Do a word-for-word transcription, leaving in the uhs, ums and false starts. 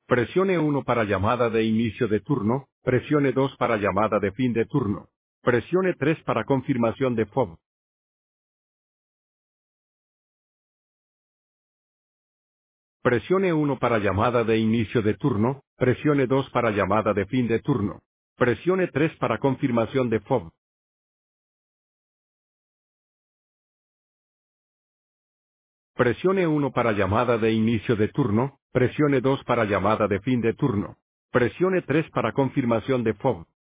Presione uno para llamada de inicio de turno, presione dos para llamada de fin de turno. Presione tres para confirmación de F O B. Presione uno para llamada de inicio de turno, presione dos para llamada de fin de turno. Presione tres para confirmación de F O B. Presione uno para llamada de inicio de turno, presione dos para llamada de fin de turno. Presione tres para confirmación de F O B.